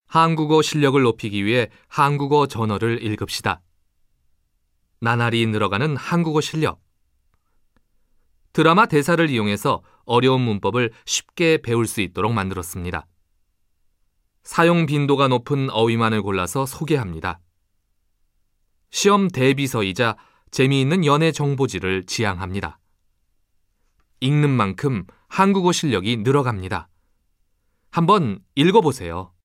한국어 실력을 높이기 위해 한국어 전어를 읽읍시다. 나날이 늘어가는 한국어 실력. 드라마 대사를 이용해서 어려운 문법을 쉽게 배울 수 있도록 만들었습니다. 사용 빈도가 높은 어휘만을 골라서 소개합니다. 시험 대비서이자 재미있는 연애 정보지를 지향합니다. 읽는 만큼 한국어 실력이 늘어갑니다. 한번 읽어보세요.